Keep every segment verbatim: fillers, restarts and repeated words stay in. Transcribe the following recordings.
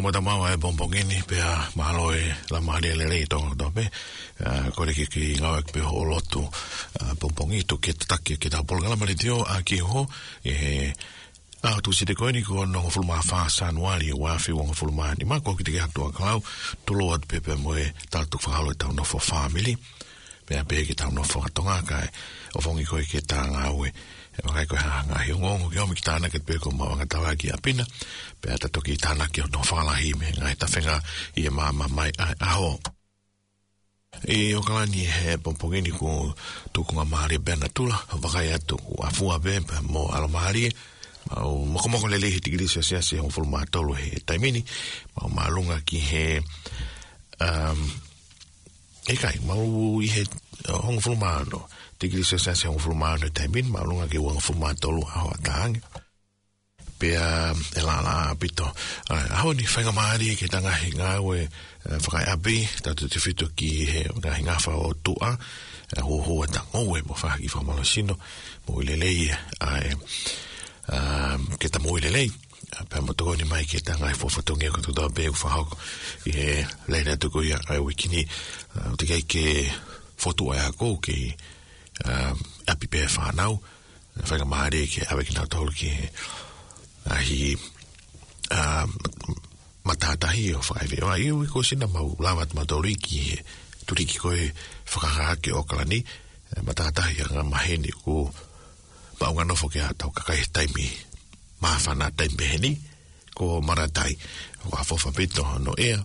mo ta mau e bombongini pe a malo e la mare le le to do be ko le ki nga pe ho lotu bombongito ke taki ke ta polga la mare dio a ki ho e a tu si de ko ni ko no fulma fa sanuari wa fi won fulma ni ma ko ki te to ka to lo at pe pe mo e ta tu fa halo ta no for family pe a pe ki ta no for tonga ka o fongi ko ke ta nga we e ko ha nga hi ngongo ki o mi ta na ke pe ko ma nga ta wa ki apina pe ata toki tana ki o no whala hi me ngai ta whenga i e mama mai aho. E o kalani he pompongeni ko tukunga maari bena tula, wakai atu a fua bempa mo alamaari, mau moko moko lele he tigilisi asia se hong fulma tolu he taimini, mau maalunga ki he, um, e kai, mau i he hong fulma ano, tigilisi asia se hong fulma ano taimini, maalunga ki hong fulma tolu aho ataangi. Pea e la la pito aho ni whainga maari ke tanga hinga we whakai abi tatu te whitu ki he nga hinga wha o tua ho ho e tango we mo whaki wha malosino mo i lelei ai ke ta mo i lelei pea mo toko ni mai ke tanga i whawhatongi ko tu tau beu whahoko i he leina tuku ia ai wikini o te kei ke whotu ai ako ke api pea whanau whainga maari ke awe ki nau tolu ki he ahi uh, matatahi o whakaiwe o ai ui ko sina mau lawat matori ki he turiki koe whakahake o kalani matatahi anga maheni ko paunga nofo ke atau kakai taimi mahawhana taimi heni ko maratai o a fofa pito no ea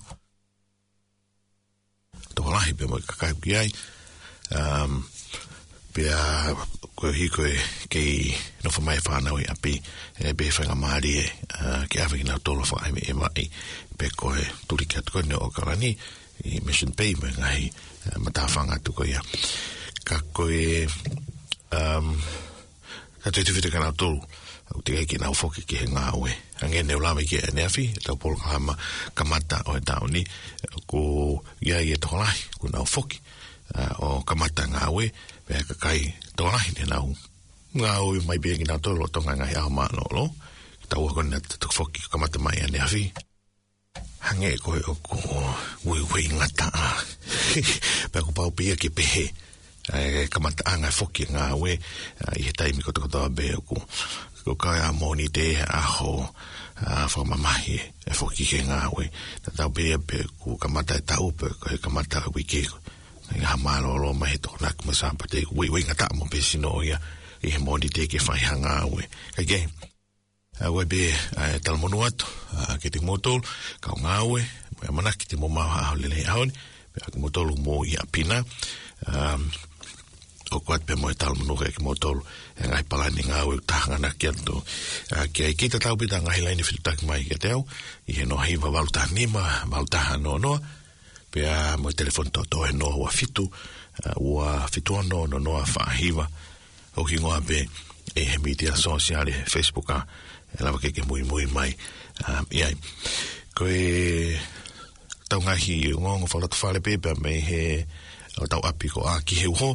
toko lahi pe mo kakai ki ai um, pea koe hi koe kei nofo mai whanau i api e be whainga maari e ke awhi nau tolo whaimi e mai pe koe turiki atu koe o karani i Mission Bay me ngahi matawhanga atu koe ia ka koe um, ka tui tuwhita ka nau tolo au te kei ki nau whoki ki he ngā ue angene ulami ki e neawhi e tau polo kahama kamata o e tauni ko ia i e toholahi ko nau whoki o kamata ngā ue pe ka kai toholahi ne nau ngā ui mai bia ki nā tolo tonga ngai au maa lolo tau ako na tuk whoki kamata mai ane awhi hange koe o ko ui ui ngata pe ko pau pia ki pehe kamata anga whoki ngā ue i he taimi ko toko toa be o ko ko kai a moni te aho a whamamahi e whoki ke ngā ue na tau pia pe ko kamata e tau pe ko he kamata wiki ha maa lolo mai he toko nak masamba te ui ui ngata mo pe sino ia i he moni te ke whai hanga aue. Kai kei, aue be tala monu atu, ke te motolu, kau ngā aue, moe mana ki te mo maha aho lele aoni, pe aki motolu mo i apina, o kuat pe moe tala monu ke motolu, e ngai palani ngā aue tahangana ki atu, ki ai kita tau pita ngai laini whitutaki mai ke te au, i he no hiva walutaha nima, walutaha no noa, pe a moe telefoni to to he noa ua fitu, ua fitu ano no noa whaahiva, o ki ngoa be e he media social e Facebook a e lawa ke ke mui mui mai um, iai koe tau ngahi ngongo whalatu whale pepe me he o tau api ko a ki he uho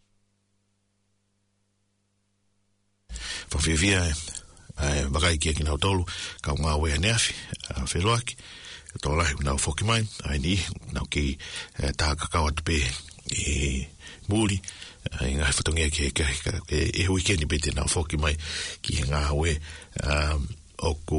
whawhiawhia e wakai ki e ki nau tolu kau ngā wea neafi wheloaki tō lahi nau whoki mai ai ni nau ki tā kakao atu pe e muri ai ngā whatongia ki he e weekendi pete nā whoki mai ki he ngā haue o ko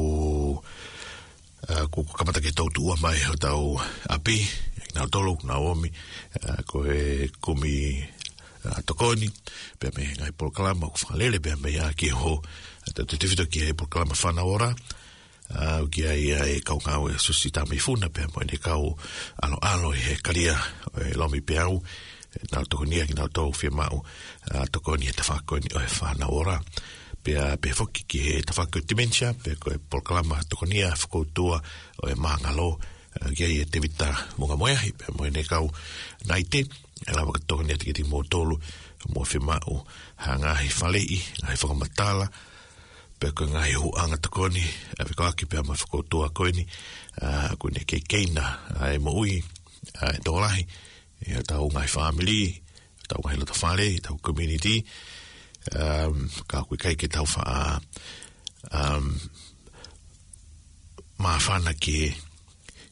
ko kamata ke tautu ua mai o tau api nā tolo, nā omi ko e kumi tokoni pe me ngai polkalama ko whakalele pe me ia ki ho te tivito ki he polkalama whana ora Uh, ki ai ai kau ngau e susi tami funa pe mo ne kau alo alo he karia e lomi pe au na to konia ki na to fi mau to konia te fakoni o fa na ora pe pe foki ki he te fakko dementia pe ko proclama to konia fko tua o e mangalo ki ai te vita mo ga moia pe mo ne kau naite ela ko to konia ki mo tolu mo fi mau hanga hi falei ai fo matala pe ko ngai hu anga tokoni e ko aki pe ma fko tua koini a ko ne ke keina ai mo ui ai dolahi e tau ngai family tau ngai lo fale tau community um ka ku kai ke tau fa um ma fana ki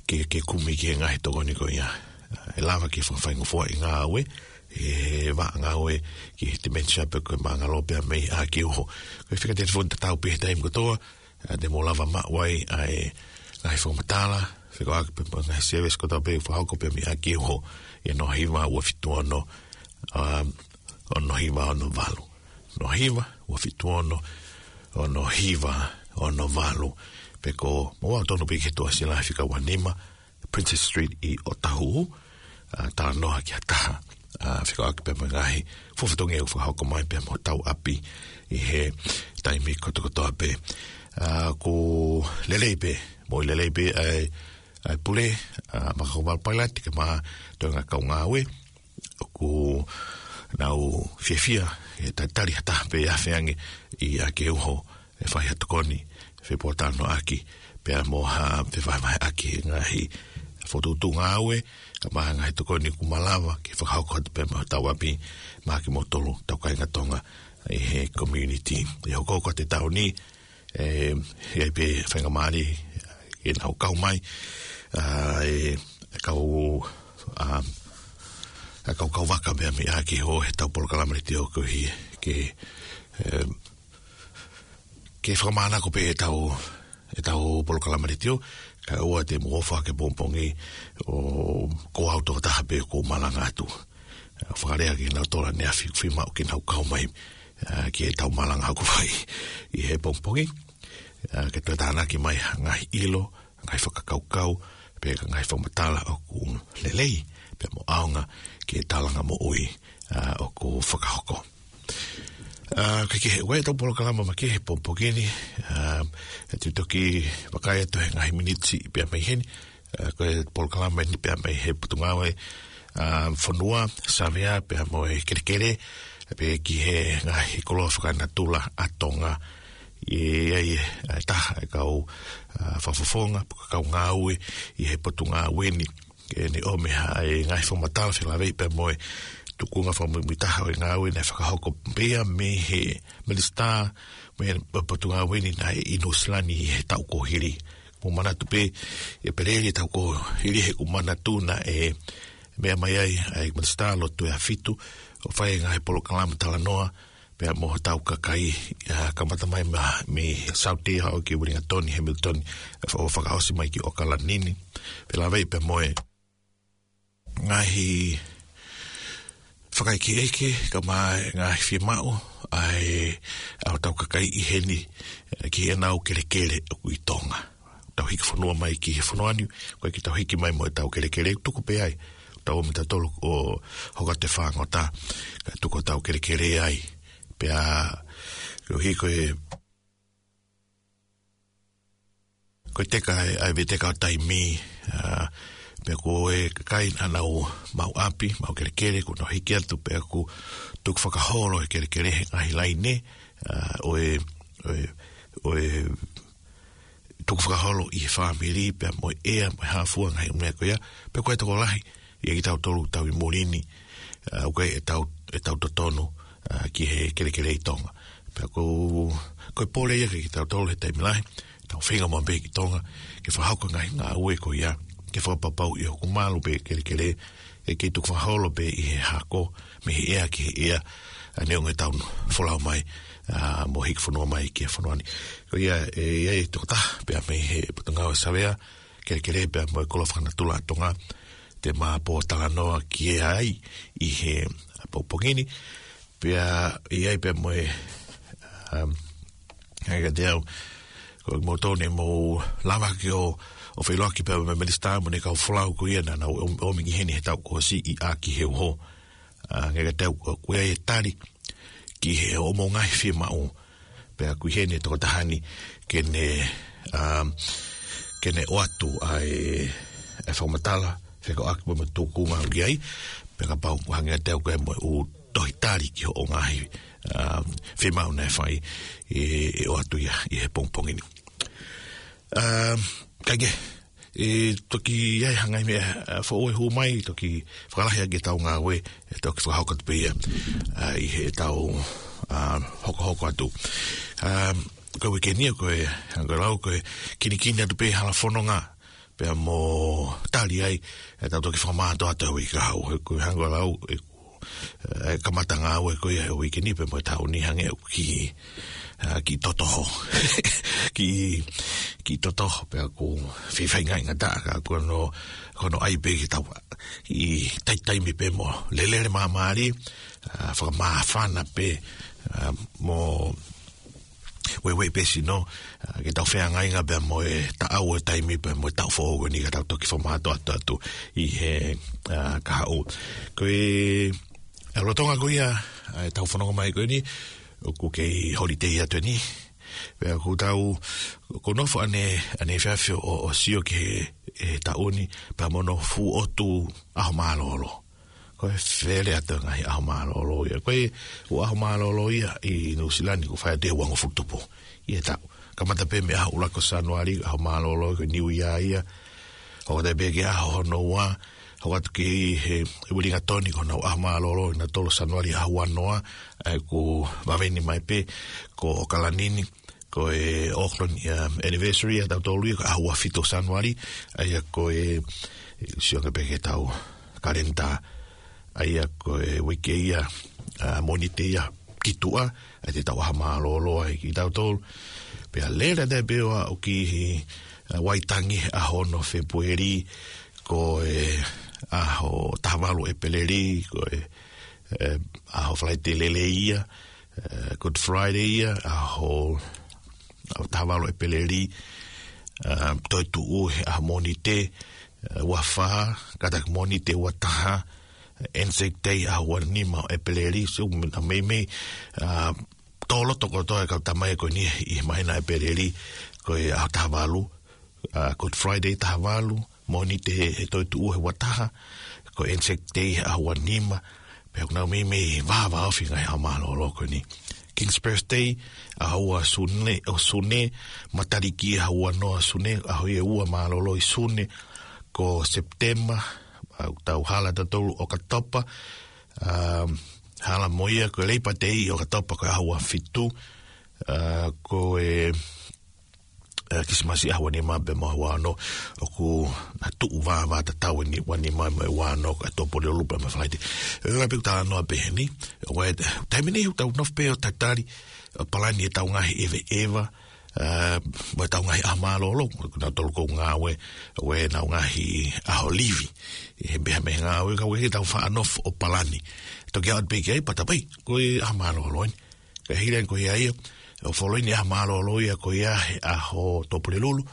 ke ke kumi ke ngai to ni ko ia e lava ke fa fa ngofo i ngā awe e va ngā awe ki te mensa pe ko manga lope me a ki ho ko fika te fon tau pe time ko to de mo lava ma wai ai ngai fo matala fika ak pe ngai service ko to pe fa ko pe me a ki ho e no hiva o fituano um ono hiva ono valu no hiva o fituano ono hiva ono valu pe ko mo wa tono pe ke to asila fika wanima Princess Street i Otahu uh, ta no ki ata uh, fika ak pe ngai fo fitonge o fa ko mai pe mo tau api i he taimi ko to to pe uh, ko lelebe mo lelebe ai ai pule uh, ma ko val pilot ke ma to nga ka ngawe ko nau fiafia e tatari hata pe a feange i a ke ho e fai hatukoni fe portano aki pe mo ha pe vai mai aki ngai foto tu ngawe ka ma ngai tukoni ku malava ke fa ko pe ma tawapi ma ki motolo to ka nga tonga e he community e ko ko te tauni e e pe fa nga mari e na ka mai e ka o a a ka ka waka be mi aki ho e tau por kalamari tio ko hi ke ke formana ko pe tau e tau por kalamari tio ka o te mo fa ke pompongi o ko auto ta be ko malanga tu fare aki na tola ne afi fi ma ki na ka mai ke tau malanga ko vai i he pompongi ke to dana ki mai ngai ilo ngai fa ka kau pe ngai fa matala o ku lelei pe mo aunga ke talanga mo oi uh, o ko whakahoko. Uh, ke ke wei tau polo kalama ma ke he pompogini uh, e tu toki wakai atu he ngahi minitsi i pia mai heni uh, ko e polo kalama ni pia mai he putungawe uh, whanua savea pia mo e kerekere pe ki he ngahi koloa whakana tula atonga i ai e taha e kau uh, whafafonga puka kau ngā ue i he putunga weni ke ni o me ha e ngai fo matala fe la vei pe moe tu kunga fo mo mitaha o nga we na fa hoko bea me he minista me potunga we ni na ino slani he tau ko hiri mo mana tu pe e perere tau ko hiri he ku mana tu na e me mai ai ai minista lo tu a fitu o fai ngai polo kalama tala noa pe mo tau ka kai ka mata mai me sauti ha o ki winga Tony Hamilton o fa ka mai ki o kala nini pe la vei pe moe ngahi whakai ki eke ka mai ngahi fi mao ai au tau kakai i heni ki e nau kere kere o i tonga tau hiki whanua mai ki he whanuani koe ki tau hiki mai mo e tau kere kere tuku pe ai tau o mita tolu o hoka te whangota ka tuku tau kere kere ai pe a ko hiko e koe teka ai ve teka o taimi a pe ko e kai ana o mau api mau kere kere ko no hiki atu pe ko tuk whakaholo e kere kere ngai laine o e o e o e tuk whakaholo i whamiri pe mo ea mo hafua ngai umea ko ia pe ko e toko lahi i e tau tolu tau i morini o koe e tau e tau totono ki he kere kere i tonga pe ko ko e pole ia ki tau tolu he taimi lahi tau whinga mo be ki tonga ke whahauka ngai ngā ue ko ia ke whapapau i hoku malu pe kere kere e ke tuk whaholo pe i he hako me he ea ki he ea a neonga taun wholau mai uh, mo hiki whanua mai ki a whanuani ko ia e ia e tuka taha pe a me he putangau e savea kere kere pe a mo e kolo whakana tula atonga te maa po tala noa ki e ai i he popongini pe a ia pe a mo e um, hanga deau ko mo tone mo lava ki o o whailoa ki pēwa me minista mo ne kau whalau ko ia nana o, o mingi heni he tau ko si i a ki he uho uh, ngega tau ko e tari ki he o mo ngai whima o pēa kui heni toko tahani ke ne um, ke ne oatu ai e whaumatala wheko aki mo tukunga o ai pēa ka pau hangea tau ko e mo o tohi tari ki o ngai um, whima o ne whai e, e oatu ia i he pongpongini um, kage e toki ai hangai me fo o hu mai toki whakalahi ake tau ngā we e toki whakahauka tu pia i he tau hoko hoko atu ko wikenia ko e hangarau ko e kini kini atu pe hala whanonga pe mo tali ai e tau toki whamato ata hui ka hau he kui hango lau e e kamatanga au e kui e hui ki ni pe mo tau ni hange au ki ki totoho ki ki totoho pe aku whiwhainga inga ta ka aku no kono ai pe ki tau i tai tai mi pe mo lelere maa maari whakamawhana pe mo wewe pesi no ke tau whea ngai ngā bea mo e ta au e taimi pe mo e tau whoogo ni ka tau toki whamato atu atu i he ka hau koe e rotonga koe ia e tau whanonga mai koe ni o ku kei holiday atu ni pea ku tau ko nofo ane ane whiawhio o, o sio ke e tauni pa mono fu otu aho mālolo koe where atu ngai aho mālolo ia koe o aho mālolo ia i New Zealand ku whaia te wango futupo ia tau kamata pe me aho ulako sanuari aho mālolo koe New Year ia o te bege aho hono wa o atu ki he uringa toni ko nau aho mālolo na tolo sanuari aho wanoa e ku waweni mai pe ko Kalanini ko e Auckland um, anniversary a tau tolu ia ko aho wafito sanuari aia ko e sionga peke tau kalenta aia ko e wike ia uh, monite ia kitua a te tau aho mālolo ai ki tau tolu pea lera de beoa o ki uh, waitangi aho no February ko e aho tahavalu e peleri ko e uh, aho flaite lele ia uh, Good Friday ia aho aho tahavalu e peleri uh, toi tuu aho monite uh, wafa katak monite wataha Anzac Day aho wanima e peleri so a mei mei uh, tolo toko toi ka tamai ko ni i maina e peleri ko e aho tahavalu uh, Good Friday tahavalu monite he toi tu he wataha ko Anzac Day a wanima pe na me me va va finga ha malo loko ni King's Birthday a hua sune o sune matariki a hua no sune a hoi ua malo lo sune ko September au tau hala tatu o katopa um, hala moia ko leipa tei o katopa ko a hua fitu uh, ko e Uh, kisimasi a wani ma be mo wano o ku na tu va va ta tau ni wani ma me wano a topo le lupa ma flaite e la pe ta no be ni o e taimini ta no pe o tatari palani ta nga eve eva uh ba ta nga amalo lo na tol ko nga we we na nga hi a olivi e be me nga we ka we ta fa no o palani to get big e pa ta bai ko amalo lo ka hiren ko ia o foloi ni a malo loia ko ia a ho topulelulu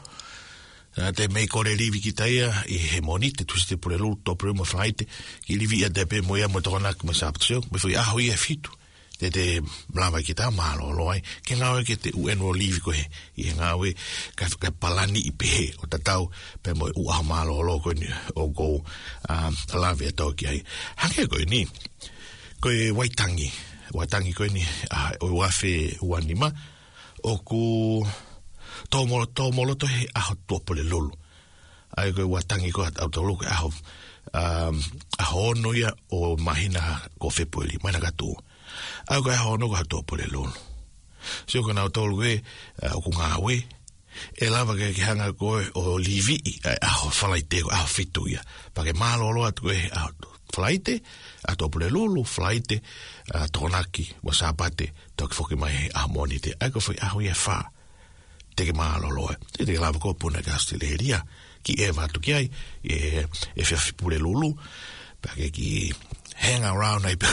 na te mei kore livi ki taia i he monite tu ste pulelulu topulelulu mo flaite ki livi a depe mo ia mo tona ko me saptio me foi a ho ia fitu te te blava ki ta malo loi ke ngawe ke te ueno livi ko he i ngawe ka ka palani i pe o tatau pe mo u a malo lo ko ni o go um lave to ki ai hange ko ni ko e waitangi watangi koe ni uh, o wafe wanima o ku tomolo tomolo to he aho tuopole lulu ai koe watangi koe au tolu koe aho um, aho ono ia o mahina ko February maina katu ai koe aho ono koe tuopole lulu sio koe nao tolu koe uh, o ku ngawe e lava ke hanga koe o livi aho falaite koe aho fitu ia pake malo loa koe aho flaite a topule lulu flaite a tonaki wa sabate tok foki mai a monite a ko foi a ho ia fa te ke malo loe te te lava ko puna gastileria ki eva tu ki ai e e fa pule lulu pa ke ki hang around ai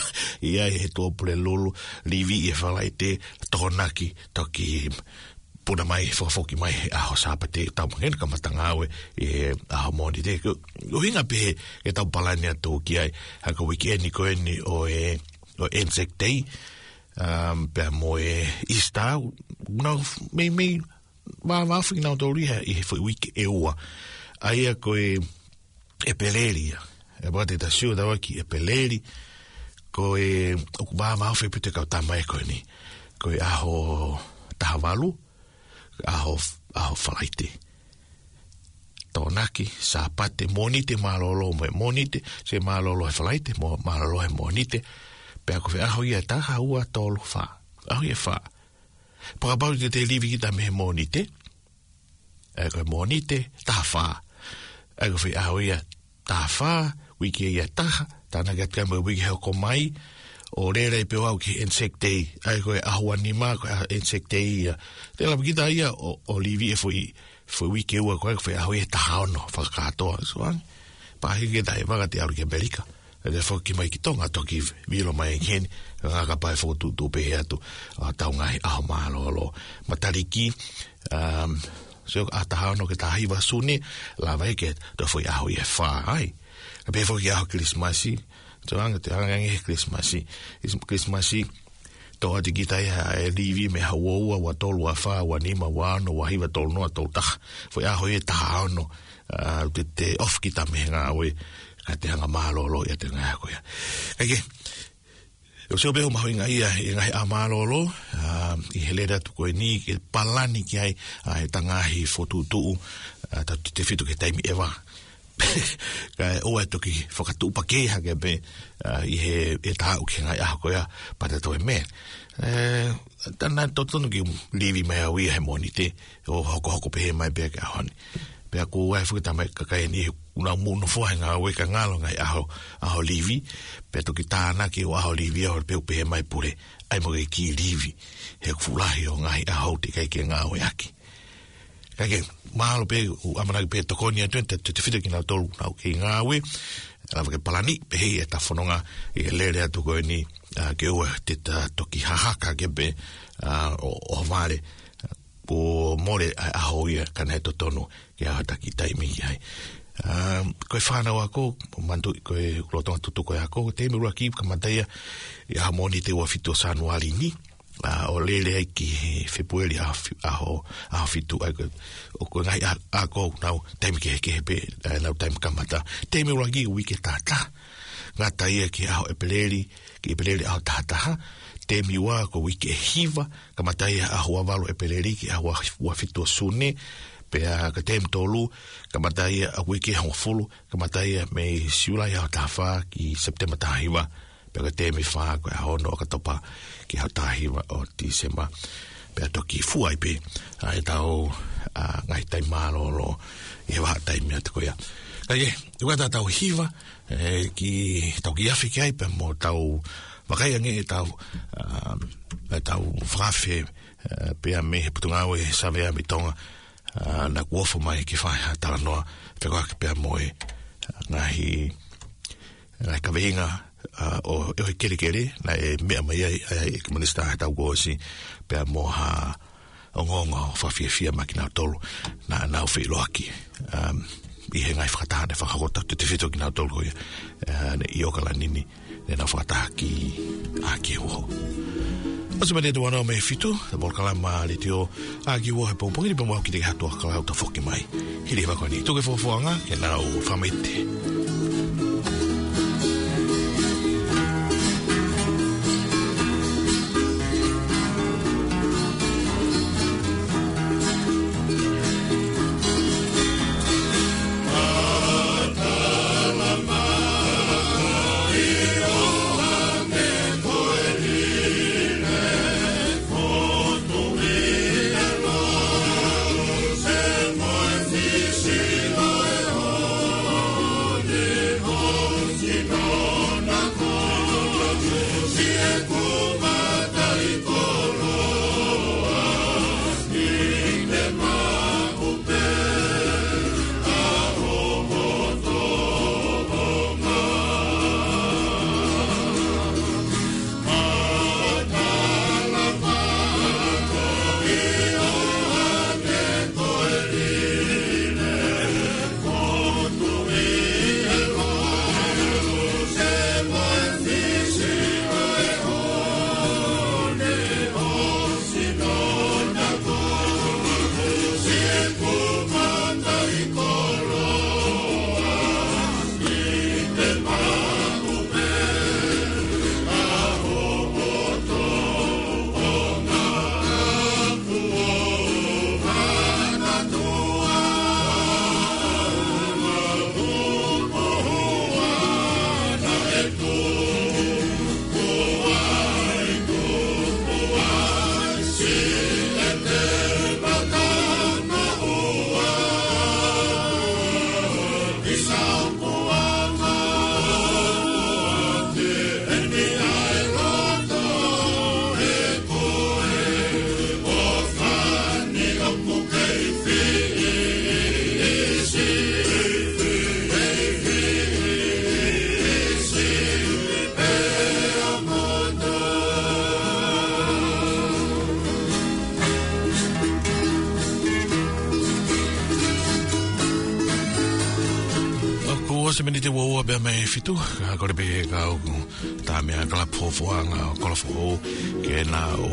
ia e topule lulu livi e flaite tonaki toki puna mai fofoki mai a ho sapate tau ngen ka matanga we e a moni de o hinga pe e tau palania to ki ai ha ko weekend ni ko ni o e o Anzac Day um pe mo e ista no me me ma ma fui na do ri e foi week e o ai ko e e peleria e bote ta siu da ki e peleri ko e o ba ma foi pete ka ta mai ko ni ko e a ho tahavalu aho aho falaite tonaki sapate monite malolo mo monite se malolo e falaite mo malolo e monite pe ko fe aho ia ta ua tolu fa aho ia fa para ba de te livi ta me monite e koe monite, taha wha. E koe whi aho ia taha wha, wiki ia taha, tāna kia tika mo wiki heo ko mai, o rere peo au ki insect day, ai koe aho anima, koe insect day ia. Te la pikita ia o, o livi e fui, fui wiki ua koe koe aho ia taha ono, whakatoa, so ang, pahi ke tae waka te aru ki Amerika. E te whaki mai ki tonga toki vilo mai keni, ngā ka pai whotu tu pehe atu, a tau ngai aho mahalo alo. Matariki, um, so a taha ono ke taha hiwa suni, la vai ke to fui aho ia wha, ai. Ka pehe whoki aho Christmasi, so anga te angangi Christmasi, Christmasi, to ati ki tai ha e livi me haua wa tolu wa wha, wa nima wa ano, wa hiwa tolu noa tolu taha, fui aho ia taha ono, uh, te te off ki ta me ngā oe, ka te hanga mālolo ia te ngā koia. Kake, o seo beho maho inga ia, i ngahi a mālolo, uh, i helera tu koe ni, ke palani ki ai, uh, e tangahi fotu tuu, uh, ta te whitu ke taimi ewa. Ka oa e toki whakatu upake hake pe, uh, i he e tāu ki ngai aho koia, pata toi me. Uh, tana totonu ki livi mai au ia he moni te, o hoko hoko pehe mai pia ke ahoni. Pea ko wai whukita mai kakai ni una munu fua ngā weka ngālo ngai aho, aho livi, pea toki tāna ki o aho livi aho peu pehe mai pure, ai mo ki livi, he kufulahi o ngai aho te kai ke ngā oe aki. Kake, mahalo pe, u amanaki pe tokoni atuen, te te whita ki nau tolu nau ki ngā oe, alawa ke palani, pehe e ta whanonga, i e lere atu koe ni, uh, ke ua te ta toki hahaka ke pe, uh, o, o vare, o more aho ia kana he totonu ki aho taki taimi ki hai. Um, koe whanau ako, mandu koe ulotonga tutu koe ako, te mirua ki ka mataia i aha moni te ua fitu o Sanuari ni, uh, o lele ai ki Februari aho, aho, aho fitu ai koe, o koe ngai ako nau taimi ki heke hepe, uh, nau taimi kamata. Te mirua ki wike tata, ngā taia ki aho epeleri, ki epeleri aho tahataha, te miwa ko wiki e hiva, ka matai a hua walo e peleri ki a hua, hua fitua sune, pe a ka te mtolu, ka matai a wiki e hongfulu, ka matai a me siulai a taha ki September tahiwa, pe ka te mi wha ko a hono o ka topa ki a tahiwa o December, pe a toki fuai pe, a e tau a ngai tai malo lo, i he waha tai mea te koia. Ka ye, uka ta tau hiva, e, ki tau ki afi ki ai, pe mo tau wakai ange e tau, um, e tau whawhe, uh, pia me he putunga oe savea mi tonga, uh, na kuofo mai ki whai ha tala noa, whekoa ke pia moe, uh, ngahi, ngahi kaweinga, uh, o eohe kere kere, na e mea mai ai, ai e komunista ha tau gosi, pia mo ha ongonga o whawhia fia maki nao tolu, na nao whi loaki, um, i he ngai whakatahane whakakota, te te whito ki nao tolu koia, uh, i okala nini, e na whakataha ki a ki uho. Asa mene tu wana o me fitu, ta bol kalama le teo a ki uho he pōpongi, ni pa mua ki te hatua kalau ta whoki mai. Hiri wako ni, tuke whofuanga, e nau whamete. be me fitu ko le be ka o ta me ka la pofoanga ko la fo ke na o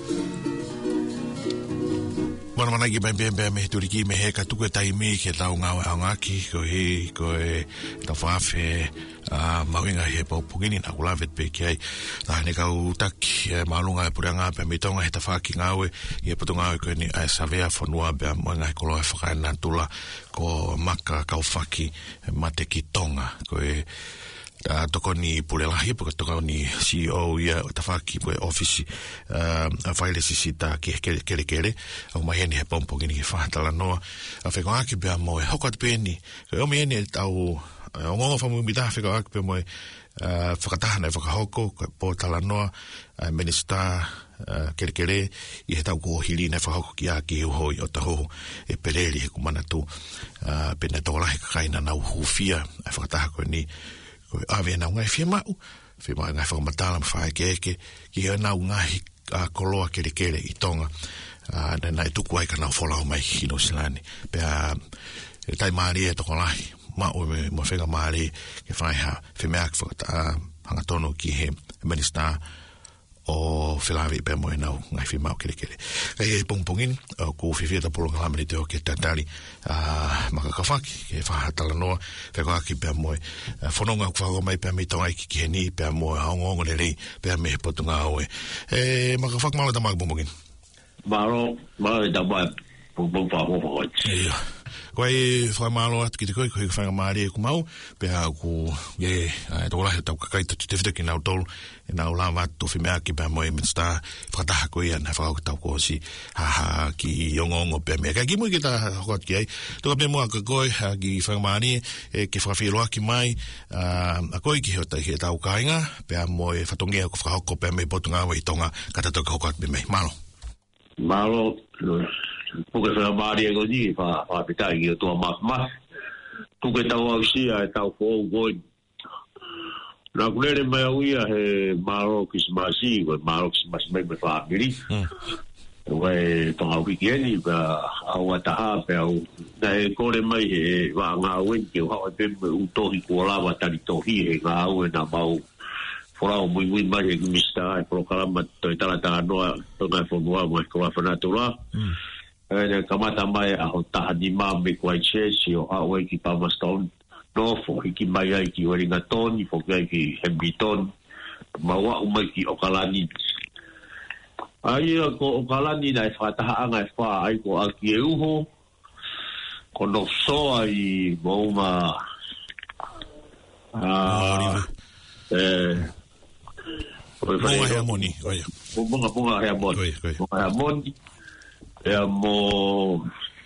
Mana mana ki mai bembe me turiki me he ka tuku tai mi ke tau ngau anga ki ko he ko e ta fafe a mawinga he po pugini na kula vet pe kai ta ne ka utak malunga e puranga pe mitonga he ta faki ngau e putunga ko ni a savea fonua be manga ko lo fa na tula ko maka ka faki mate ki tonga ko e Uh, toko ni pule lahi porque toko ni C E O ia tafaki po office uh, a faile sisita ke ke ke ke o mai ni he pompo ni fa tala no a fe ko aki be mo e hokot peni o me ni tau o ngo fa mu bita fe ko aki be mo uh, fakatana fa hoko po tala no uh, minister uh, ke ke i he tau ko hili na fa hoko ki aki ho o ta ho e pereli ku mana tu uh, pena tola he kaina na hufia a fakata ko ni ave na ngai fia mau fia mai ngai whakamatala ma whae keke ki hea nau ngahi a koloa kere kere i tonga na nai tuku ai ka nau wholau mai hino silani pea e tai maari e toko lahi mau me mo whenga maari ke whae ha fia mea ki whakata hangatono ki he minister o whilawi pe mo e nau ngai whi mau kere kere kai e pongpongin ko whiwhia ta polo ngalamari te o ke tatari makakawhaki ke whahatala noa wheko aki pe mo e whanonga kukwago mai pe mi tonga iki ki he ni pe mo e haongongo le rei pe me he potunga au e e makakawhaki malo ta maka pongpongin Malo, malo e ta mai pongpong whako whakoi Ia Koe whai malo atu ki te koe, koe whainga maari e kumau, pēha ku, ye, e tō lahi tau kakai tatu te whitaki nau tolu, e nau lama atu tofi mea ki pēha moe minsta, whakataha koe an, hei whakau tau kosi, haha, ki iongongo pēha mea. Kai ki mui ki ta hokot ki ei, tōka pēha mua ka koe, ki whainga maari, e ki whakawhiloa ki mai, a koe ki heo tai he tau kainga, pēha moe whatongea ko whakahoko pēha mei potunga wa i tonga, kata toka hokot pēha mei. Malo. Malo, Puke whea maari e goni, wha pitai ki o tua mas mas. Puke tau au sia e tau fōu goi. Nā kulere mai au ia he maro kisimasi, koe maro kisimasi mai me wha miri. Koe tonga au kiki eni, ka au ataha pe au. Nā e kore mai he wha ngā uen ki o hao e pembe utohi kua lawa tari tohi he ngā au e nā mau. Forao mui mui mai he kumista e prokarama toi tarata anoa tonga e whanua mo e kua whanatula. E kamata mai a ho tahani mā me kua i chesi o hao e ki Palmerston Norfolk, hiki mai ai ki Wellington, i foki ai ki Hambleton, maua umai ki Okalani. Ai ko Okalani na e whataha anga e wha ai ko aki e uho, ko no soa i mauma e Monga hea moni, oia. Monga monga hea moni. Monga hea moni. Ea mo...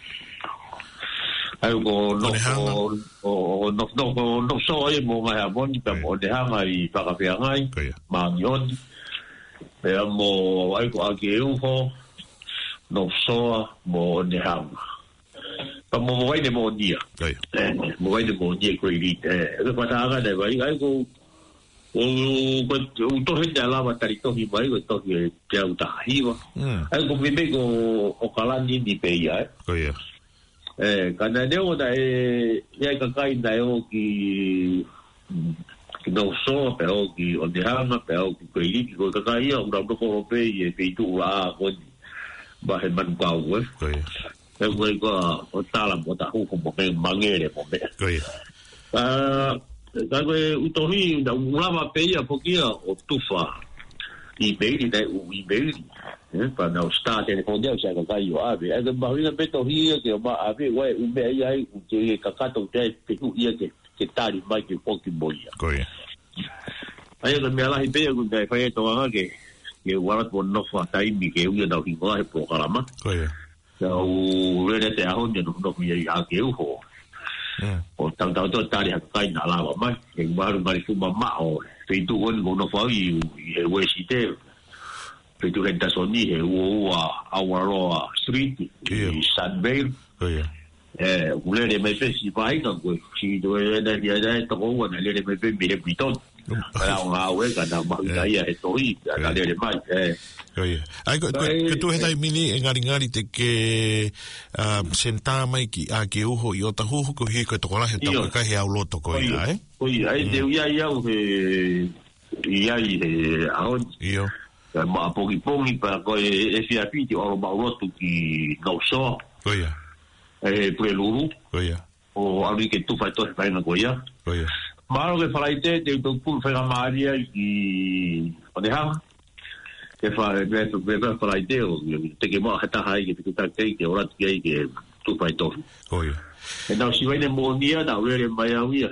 Ai ko no o no no no so e mo mai aboni pe mo de hanga i whakawhia ngai ma ngioni pe mo ai ko ake uho no so mo de hanga pa mo vai de mo dia mo vai de mo dia ko i e ko ta aga de vai ai ko o ko to he de la batari to hi vai ko to hi te au ta hiwa ai ko me ko o kalani ni pe ia ko ia Eh, kana neo da e ia ka kai da o ki ki no so pe o ki o de hanga pe o ki ko i ki ko ka kai o da ko pe e pe tu la ko ba he man ka o ko ia e ko ko o tala mo ta hu ko mo pe mangere mo pe ko ia ah ka ko u to hi da u lava pe ia po ki o tufa i pe i da u i pe eh pa na sta te ko dia sa ka yo ave e ba ina beto hi ke ba ave we u be ai u ke ka ka to te pe u ia ke ke tari mai ke poki boia ko ia ai ga me ala hi pe ku dai fa to anga ke ke wala ko no fa tai mi ke u ia da hi ko ai programa ko ia so u le te a ho ni no no ia a ke u ho o tang tang to tari ha kai na la mai ke ba ru mai fu ma ma o pe tu on go no fa i e we si te pe tu renta soni e o a Awaroa Street i Sunvale eh ulere me pe si vai ka go si do e na dia da to go na le me pe mi le piton Kaya nga we kana mahia e toi kana le mai eh. Oia. Ai ko ko tu he tai mini ngari ngari te ke senta mai ki a ke uho I o ta hu ko hi ko to kola he ta ka he au loto ko ia eh. Oia, ai te ia ia o he ia i he aon. Io. Ma poki pongi pa ko e fi a piti o ma loto ki no so. Oia. E pre luru. Oia. O ali ke tu fa to fa na ko ia. Oia. Maro ke falaite te to pu fa maria ki o de ha. Ke fa ke to ke fa falaite o te ke mo hata hai ke tu ta ke ke ora ke ke tu fa to. Oia. E na si vai ne mo nia na le mai au ia.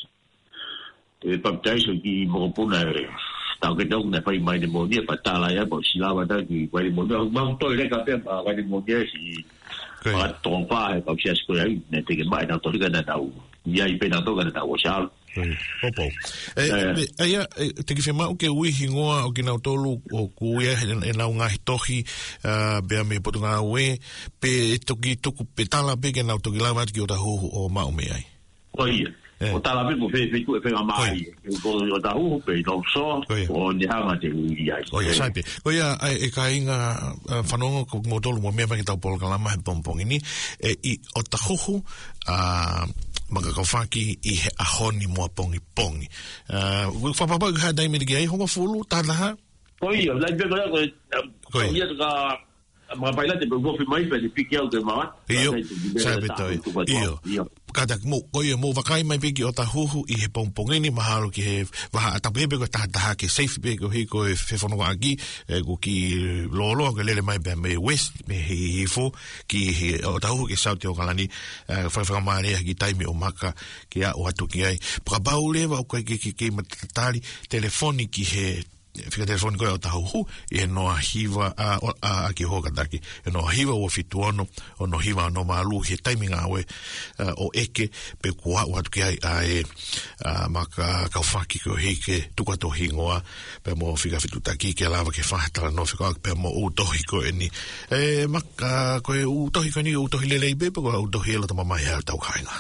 E pa tai so ki mo puna re. Ta ke dog na fa mai ne mo nia pa ta la ya bo si la va ta ki vai mo ma to le ka pe pa vai mo nia si. Pa to pa e pa si asko ai ne te ke mai na to ke na tau. Ia I pe na to ke na tau xa. Opo. Eh, eh, te ki whema o ke ui hingoa o ki nau tolu o kuia e nau ngahi tohi bea me potu ngā ue pe toki toku pe tala pe ke nau toki lawa ki o ta huhu o mao me ai. Oia. O tala pe mo fe fe tu e whenga mai. O ta huhu pe nau so o ni hanga te ui ai. Oia, saipe. Oia, e ka inga whanonga ko mo tolu mo mea pangi tau polo kalama he pompongi ni i o ta huhu a maka kawhaki I he ahoni mua pongi pongi. Uh, whapapa ka dai me ki ai honga fulu tātaha? Koi, lai pe koia koe, koi ia ka mga paila te gofi mai pe te piki au te maa. Iyo, sabe toi. Iyo. Kata mo koia mo wakai mai peki o ta huhu I he pompongini mahalo ki he waha atapepe ko tātaha ke safe pe ko hi ko e whewhanonga aki ko ki lolo ke lele mai pe me west me he hifo ki he o ta huhu ke sauti o kalani whaiwhanga maarea ki taimi o maka ki a o atu ki ai. Pakabau lewa o kai ke ke matatari telefoni ki he Fika telefoni koe o ta huhu I he noa hiva a, a, a ki hoka taki e noa hiva o fituono o no hiva o no maalu he taimi ngā oe uh, o eke pe kua o atu ki ai a e uh, maka kauwhaki ko hike tukato hingoa pe mo fika fitu taki ke lava ke whahetala no fika pe mo utohi ko e ni e maka koe utohi ko ni utohi lelei pe pe koe utohi ela tama mai hea tau kainga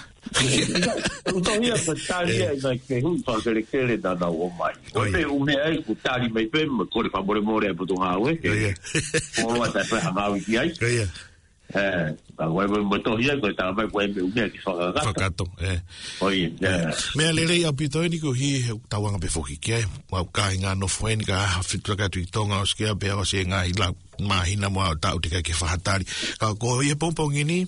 Utohia pa talia I mai ke hu pa ke kele da da o mai. O pe u me ai ku tali mai pe mo ko le fa more more po tunga we. O wa ta pa ha wi ai. Eh, pa wa mo tohia ko ta mai ko me u me ki fa ga. Fakato, eh. Oi, eh. Me lele a pitoni ko hi tawanga pe foki ke. Wa ka nga no fuen ka fitu ka tu tonga o skia pe o se nga I la mahina mo ta u te ka ke fa hatari. Ka ko ye pompongini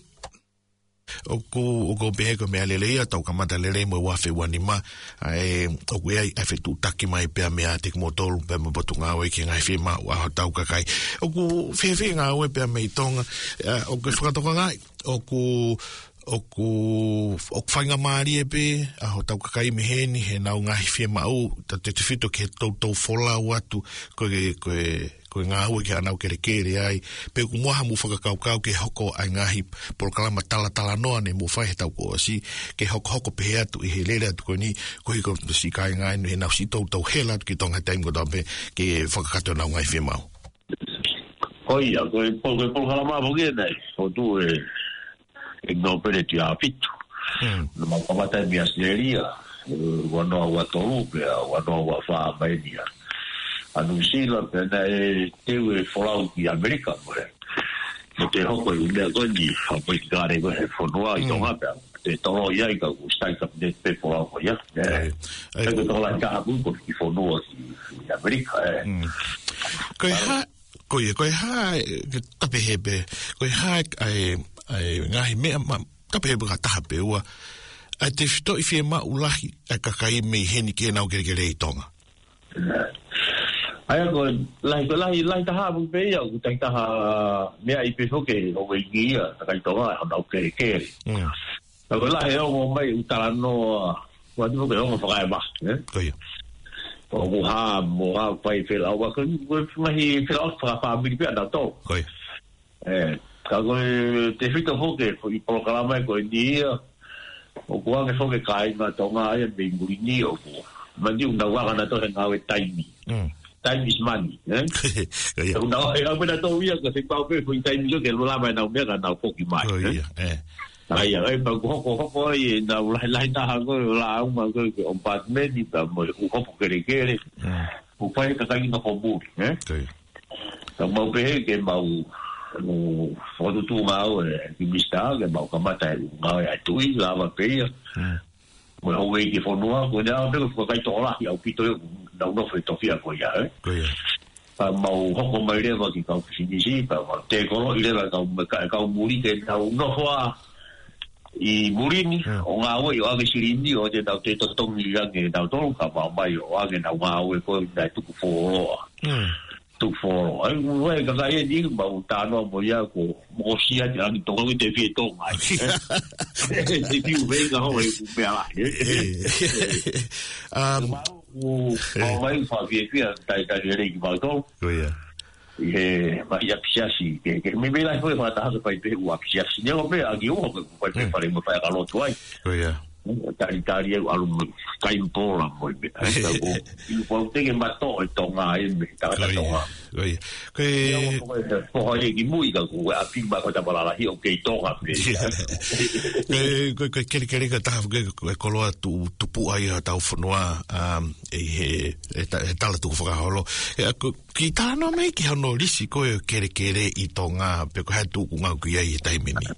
o ko o ko be ko me alele ia tau kamata lele mo wa fe wani ma ai o ku ai fe tu taki mai pe me ate mo tol pe mo potunga o ki ngai fe ma wa tau ka kai o ku fe fe nga o pe me tonga o ku fa to ngai o ku o ku o fanga mari e pe a ho tau ka kai me heni he na ngai fe ma o te te fito ke to to fola watu ko ko ko ngā ue ke anau kere kere ai pe ku moha mu whakakaukau ke hoko ai ngahi por kalama tala tala noa ne mu whai he tau ko asi ke hoko hoko pe atu I he lere atu ko ni ko hiko si kai ngai no he nau si tau tau hela atu ki tonga taim ko tampe ke whakakato nau ngai whemau. Oi, a koe por kalama po ke nei o tu e e no pere tu a fitu no ma kamata mi asleria wanoa watolu pe wanoa wa wha mainia anu sila pena e teu e folau ki Amerika more. Mo te hoko I unea goni, hapo I kare ko he whanua I tonga pia. Te toro ia I ka kustai ka pide pe folau ko ia. E ko tola I ka hapu ko ki whanua ki Amerika. Koe ha, koe koe ha, tape hebe, koe ha ai ngahi mea, tape hebe ka taha pe ua, ai te whito I whie ma ulahi ai kakai mei heni ki e nau kere kere I tonga. Ai ko lai ko lai lai ta ha bu pe ya ku ta ta me ai pe so ke o we gi ya ta kai to ha na ke ke ta ko lai o mo mai u ta no wa du ke o mo fa ba eh ko ya o mo ha mo ha pai fe la wa ko ma hi fe la fa fa bi pe da to ko eh ka ko te fito ho ke ko I programa ko ni o ko nga so ke kai ma to nga ai be nguri ni o ko ma di un da wa na to nga we taimi time is money, eh? So now I am going to tell you that if I pay for time, you get a lot of money. I'm going to poke my. Eh, ai ai ba ko ko ko ai na la la ta ko la uma ko o pat me ni ta mo ko ko kere kere o pai ka kai no ko bu eh ta mo pe ke mau no foto tu mau e ki mista ke mau ka mata mau ai tu i la va pe mo ho we ki fo no ko na pe ko kai to la ya ki to no no fe to fia ko ya eh pa mau ho ko mai le va ki ka si ni si pa te ko le va ka ka ka muri ke na no fa i murini o ngā ue o age sirini o te tau te totongi rangi tau tolu ka mau mai o age na ngā ue ko nai tuku fōroa tuku fōroa ai ue ka kai e ni mau tānoa mo ia ko mosia te rangi tonga te fie tonga te piu venga ho e kumea la o mai wha fie fia tai tai rei ki mau tolu e ma ia piasi ke ke me me la foi para taso pai pe u piasi ne o pe agi o ko pai pe para mo fa galo tuai o ya tari tari o alu kai pola mo be asa o il po te ke mato o tonga e me ta ta tonga o ya ke po ho ye ki mui ka ku a pi ba ko ta para la hi o ke tonga pe ke ke ke ke ke ta ke ko lo tu tu pu ai ta o fonua e e ta ta tu fa holo ki ta no me ki no lisi ko ke ke i tonga pe ko ha tu ku nga ku ai tai mini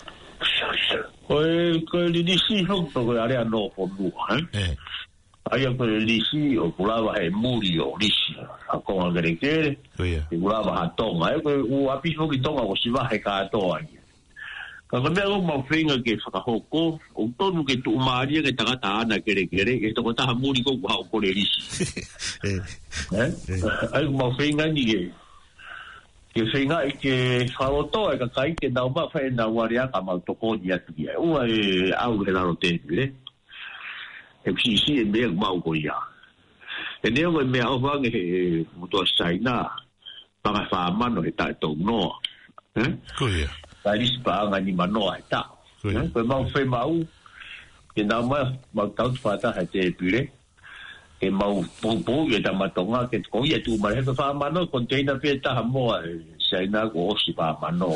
Oi, ko li disi ho to ko ale no fo lu, eh. Ai ko li disi o kulava e muri o lisi. A ko ngere ke. Oi. E kulava ha tonga, e ko u api fo ki tonga o si va he ka to ai. Ka ko me o mo finga ke fa ko ko, o tonu ke tu maria ke ta ta ana kere kere, e to ko ta muri ko ha ko le lisi. Eh. Eh. Ai mo finga ni ke. Ke whenga i ke wharoto e ka kai ke nau ma whae na waria ka mau toko ni atu ki e ua e au he laro tēpi le e pisi si e mea mau ko ia e neo e mea au wange he mutua saina panga whaamano he tae tau noa ko ia tai risi pa anga ni manoa e ta koe mau whae mau ke nau ma mau tau tuwhata he tēpi le ke mau popo e ta matonga ke ko ia tu mai he fa mano container pe ta mo sai na go si pa mano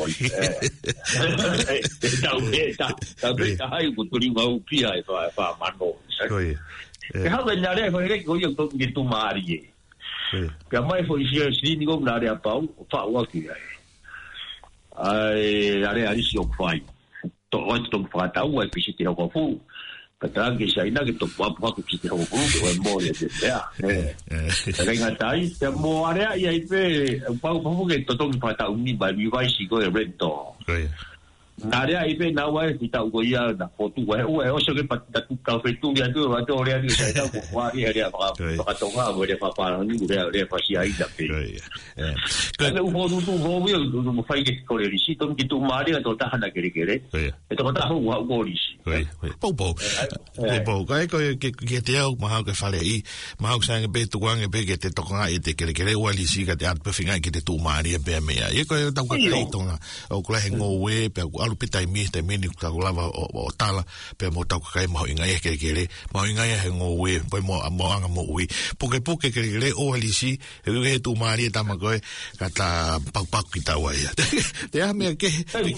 e ta e ta ta be ta ai ku tuli mau pia e fa fa mano e ha ga na re ko re ko ia to ki tu mari e ke mai fo isi si ni go na re pa fa wa ki ai ai are ari si o fai to o to fa ta u e pisi ti ko fu Kata ke sai na ke to pa pa ku ki ho ku o mo ye ya eh eh nga tai te mo area ia ipe pa pa ke to to pa ta uni ba mi vai si ko e rento area ipe na wa si ta ko ia na foto wa o o so ke pa ta ku ka fe tu ya tu wa to area ni sai ta ko wa ia area pa pa to ha mo de pa pa ni u area pa si ai da pe eh ka le u ho tu ho wi u mo fai ke ko le si to ki tu ma area to ta na ke ke e to ta ho wa ko li si po po po kai ko ke ke te au ma ke fale i ma au sang be tu wang be ke te to nga e te ke ke wa li si ka te at pe finga ke te tu ma area be me e ko ta ko ke to nga o ko le ngo we pe alu pita mi te mini ka lava o tala pe mo ta kai mo inga e ke ke le mo inga e ngo we po mo mo anga mo we poke poke ke le o ali si e ke tu ma area ta ma ko ka ta pa pa ki ta wa ya te a me ke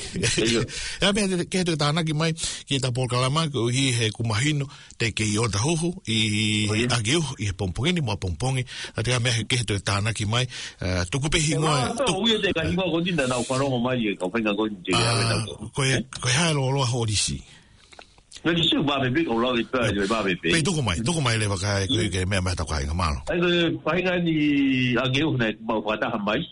ya me ke te ta na ki mai ki ta por kalama ko hi he ku mahino te ke i o ta hoho i agio i pompongeni mo pompongi te a me ke te ta na ki mai tu ku pe hingo to u te ka hingo ko dinda na ko ro mai ko penga ko te ya ko ko ha lo lo ho di si le di si ba be be ko lo di pa je ba be be pe tu ko mai tu ko mai le ba ka ko ke me ma ta ka nga malo ai ko pa hinga ni agio na ba pa ta mai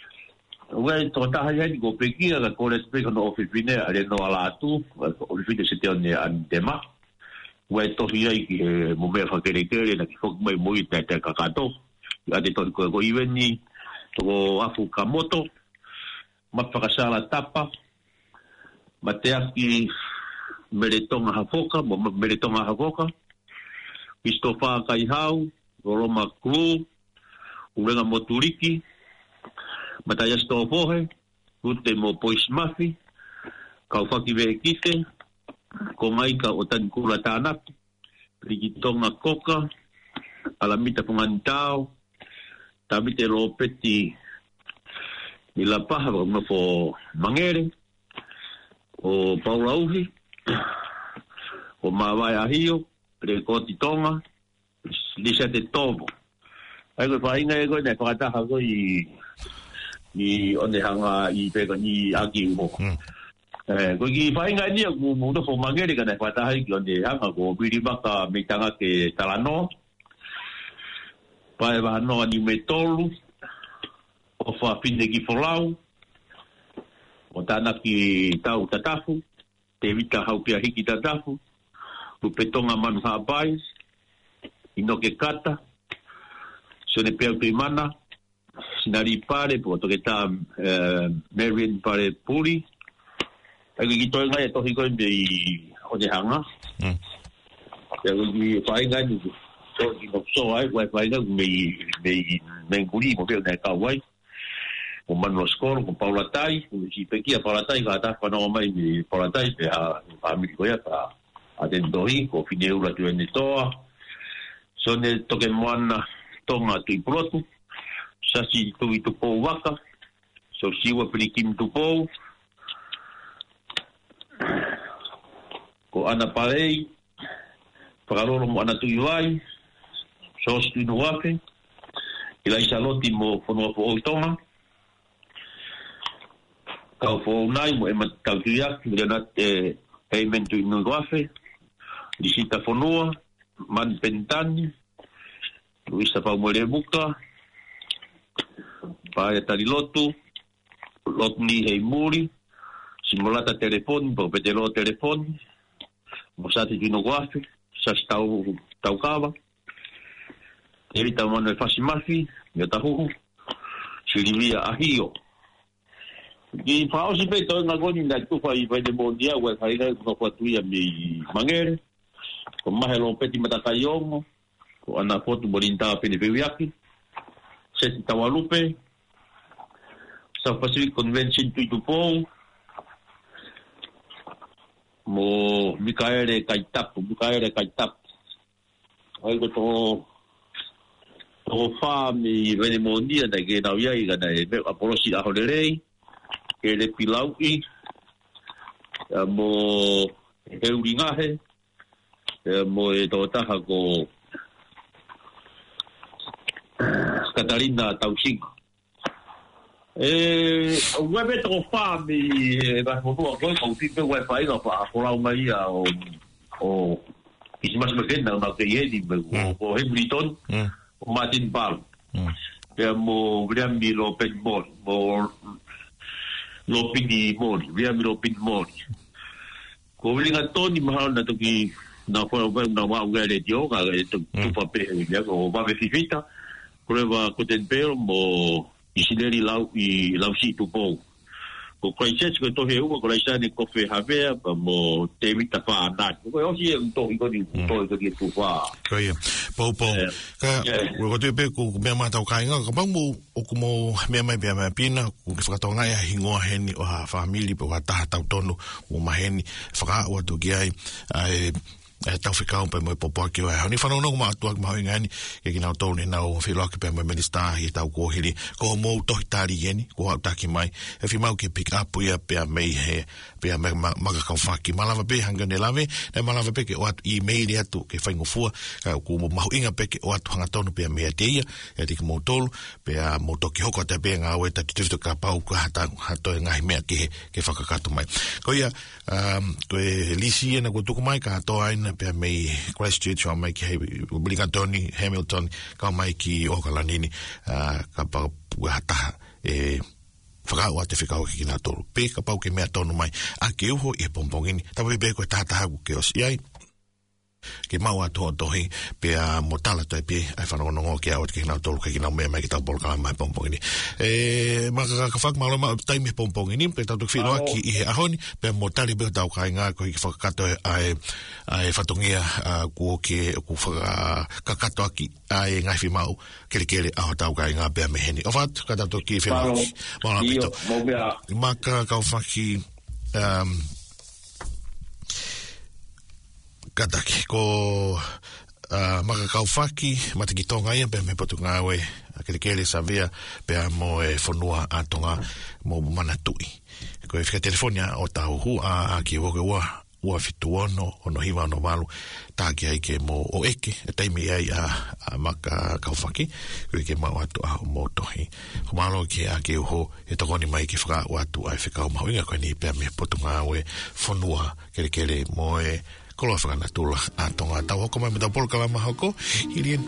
Ué, to ta ha ni go pe ki ga ko le pe no ofipine ale no ala tu o le fine se te on an tema Ué, to hi ai ki mo me fa kere kere na ki fo mai mo i te te ka ka to ya de to ko go iveni to afu kamoto ma fa sala tapa ma te aki meletonga hafoka mo meletonga hafoka istofa kai hau roma kru ulenga moturiki Mataya stofohe, ute mo pois mafi, kau whaki ve kite, ko mai ka o tani kura tānak, rikitonga koka, alamita pungantao, tamite ro peti ni la paha, ma fo mangere, o paulauhi, o mawai ahio, le koti tonga, li se te tomo. Ai koe whainga e koe, nei whakataha koe i, i one hanga i peka ni aki uho. Eh, koe ki whainga ni a ku muno fo mangere ka nei whakataha i ki one hanga ko pirimaka me tanga ke talanoa. Pae waha noa ni me tolu, o whapine ki wholau, o tāna ki tau tatafu, te vita hau pia hiki tatafu, upetonga manu hapai, ino ke kata, sone pia upe mana, sinari pare, po toke tā uh, Marian pare puri, ai ki toi ngai e tohi koe me i one hanga, mm. Ia ki whae ngai nuku, so ki no so ai, wai whae ngai me i me i menguri, mo pia nei kawai, o manu skoro, ko Paula Tai, o si pekia Paula Tai, ka ata whanau mai me Paula Tai, pe ha amiri koea, ka a ten dohi, ko whineura tu ene toa, so ne toke moana tonga tui protu, sasi tui tu pou waka, so siwa pirikim tu pou, ko ana parei, whakaroro mo ana tui vai, so stu no wafe, ila isa loti mo whanua po o tonga, kau fo nai mo e matau tuiak, mira e payment tu inu wafe, disita fonua, man pentani, Luisa Pau Morebuka, Paia Tarilotu, Lotni Hei Muri, Simolata Telefoni, Popetelo Telefoni, Mosati Tino Guafe, Sas Tau Taukawa, Evita Manuel Fasimafi, Yatahuhu, Silivia Ahio. Ki whao si pe toi ngā koni nā tuwha i whaide mondia, wai whainga kua kua tuia mi mangere, ko mahelo peti matakai ongo, ko ana fotu morinta pene pewiaki, seti tawalupe, South Pacific Convention tui tupou, mo Mikaere Kaitapu, Mikaere Kaitapu. Ai ko tō, tō wha mi whaide mondia, nai ke nau iai, ka nai me apolosi aho le rei, ke le pilau i, mo heuri ngahe, mo e tō taha ko Katarina Tausinga. E, ue me tō whā mi e vai whanua koe, kau tipe ue whainga wha a wholau mai a o, o Kisimas Mekena, o nau te iedi, o Hamilton, o Martin Ball. Pea mo Williami Lopez Mori, mo Lopini Mori, Williami Lopini Mori. Ko wilinga toni mahau na toki na whau na wau gare tio, ka e tupa pehe, ko wawe fifita, kurewa Kotenpero mo isineri lau i lau si tupou. Ko Christchurch ko tohe ua, ko laisane kofe havea, pa mo te wita whaanani. Ko osi e tohi koni, tohi koni e tuwha. Ko ia, pau pau. Ka, ko tui pe ko mea mātau kāinga, ka pau mo, o ko mo mea mai pia mea pina, ko ke whakatau ngai a hingoa heni o ha whamili, po ha taha tau tonu, o maheni, whaka ua tu ki ai, ai, e tau whikau pe mo e popo aki o e hau. Ni whanau nau ma atu aki mahau ingani, ke ki nau tau ni nau whilo aki pe mo e minister hi tau kōhiri, ko mou tohi tāri ieni, ko hau taki mai, e whi mau ke pick up ia pe a mei he, pe a maga kau whaki, malawa pe hanga ne lave, ne malawa pe ke o atu i meiri atu ke whaingo fua, ka ko mo mahu inga pe ke o atu hanga tonu pe a mea te ia, e tiki mou tolu, pe a mou toki hoko te pe ngā oe tatu tufitu ka pau ka hata, hato e ngahi mea ke, ke whakakato mai. Ko ia, um, ko e lisi ena ko tuku mai, ka hatoa aina, pe mai Christchurch o mai ki hei Wellingtoni, Hamilton, ka mai ki Okalanini, uh, ka pau hataha e whakau a te whikau ki ki nā tolu. Pe ka pau ke mea tonu mai a ke uho i e pompongini. Tawa pe koe tātaha ku ke osi ai. Ke mau a toa tohi pe a motala toi pe ai whanongonongo ke au te ki nā tolu ke ki nā mea mai ki tau polkala mai pompongini. E maka ka whak malo ma taimi pompongini pe tau tuk whino aki i he ahoni pe motali pe tau kai ngā koe ki whakakato ai ai whatongia kua ke ku whakakato aki ai ngai whi mau kere kere aho tau kai ngā pe a meheni. O what ka tau toki whino aki. Mala pito. Maka kau whaki um, kataki ko uh, maka kau whaki mataki tonga ia pe me potu ngā we kere kere sa vea pe a mo e whanua a tonga mo manatui ko e whika telefonia o tau hu a a ki woke ua ua fituono ono hiwa no walu tāki ai ke mo o eke e teimi ai a, a maka kaufaki kui ke mau atu a mo tohi ko malo ke a ke uho e tokoni mai ki whaka watu ai whikau mau inga koe ni pia me potunga oe whanua kere kere mo e koloa whakana tula a tonga tau hoko mai me tau polo kalama hoko hirien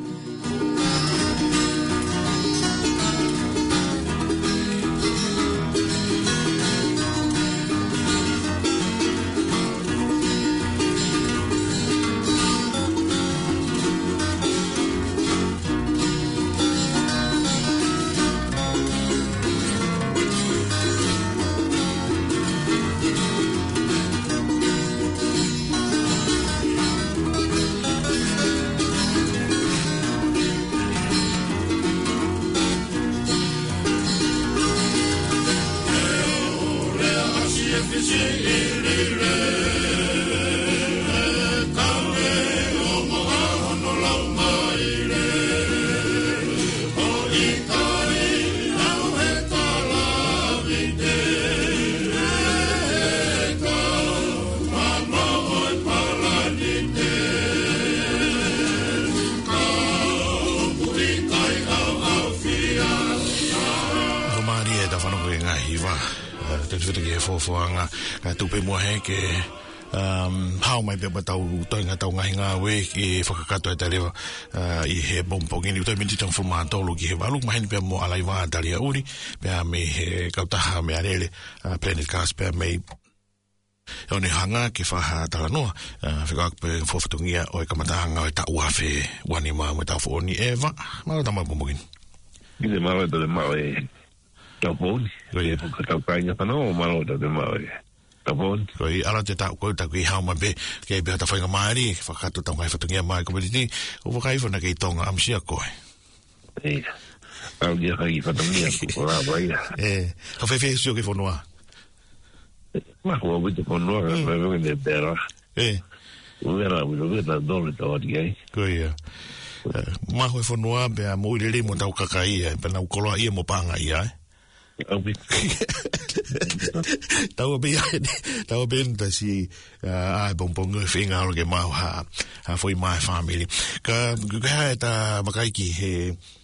fofoanga ka tupe mo he ke um how mai be tau toinga tau ngai nga we ki whakakato e talewa uh, i he bompongi ni utoi minti tang fuma tolu ki he walu mahini pe mo alai wa talia uri pe me he kautaha me arele uh, Planet Cast pe me Oni hanga ki whaha tala noa, whikak pe whawhatungia o e kamatahanga o e ta uawhe wani maa me tau whaoni e wa, mara tamai pumugin. Ine mara tole maa e tau whaoni, e whakatau kainga whanau o mara tole maa e tau whaoni. Koi ala te tau koi ta kui hauma be, kei beha ta whainga maari, whakatu tau ngai whatungia maa e komeriti, o whakaifona kei tonga amsia koe. E, au kia kai whatungia ko rā waia. E, ka whewhe sio ke whanua. Ma ko wite ko no ga me de pera. Eh. Uera ulo veta dole to ati. Ko ia. Ma ko fo noa be a mo ile mo tau kakai e pena ukolo ia mo panga ia. Obi. Tau be tau be nda si a bombongo finga o ke ma ha ha foi my family. Ka ka ta makai ki he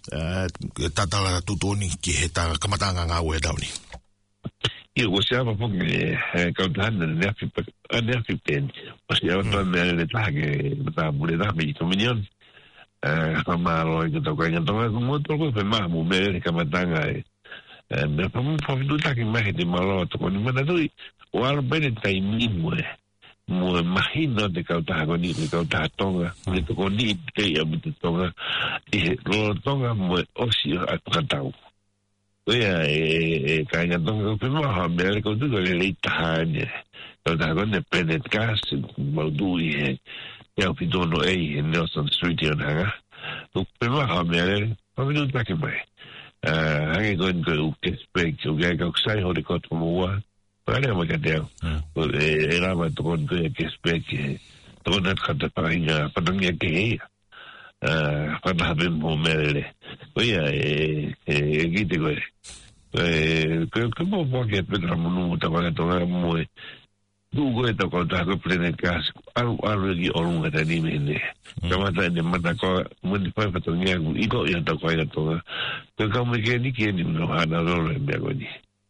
tata tutoni ki he ta kamatanga nga we dauni. Io possiamo poi cautare nervi nervi pen possiamo tornare le taghe da pure da mi comunione eh ma lo che to quando to molto per ma mo bene che matanga e me fa un po' di taghe mai di malotto con me da lui o al bene tai minimo mo immagino de cautare con il cautare tonga le to con il che io mi tonga e lo tonga mo ossia a tratau. Oia, e kainga tonga pima ha mele ko tuko le leitahane. Tau taha kone Planet Cast, maudui he iau pitono ei he Nelson Street on hanga. Tuk pima ha mele, pamitu take mai. Hange koen koe uke spek, uke kau ksai hori koto mua. Pare ama kateo. E rama tokon koe ke spek, tokon at kata pahinga, patangia ke heia. Whana hape mo mele. Oia, e kite koe. Koe mo poke e petra munu ta waka tonga mo e. Tuko e toko tako Planet Cast. Aru aru e ki orunga ta ni mene. Kamata e ne mata koa. Mwende pai patongia ku. Iko ia toko aika tonga. Koe kau me ke ni ki e ni mno hana rolo e mea koni.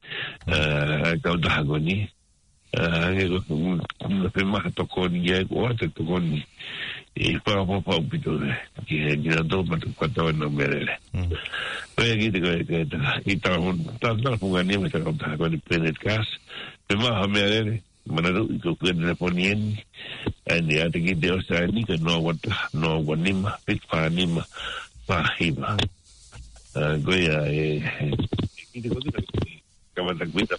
Kau tako ni. Hange koe pe maha toko ni e koa te toko ni. E pa pa pa upito ne ki he kina to pa tu kwata no merele oia ki te koe ke ta i ta ta ta funga ni me ta ta ko ni Planet Cast pe ma ha merele mana ru ko ke ne ponien and ya te ki de osa ni ke no wata no wanima pit pa nima pa hiba goia e ki te ko te ka ma ta kwita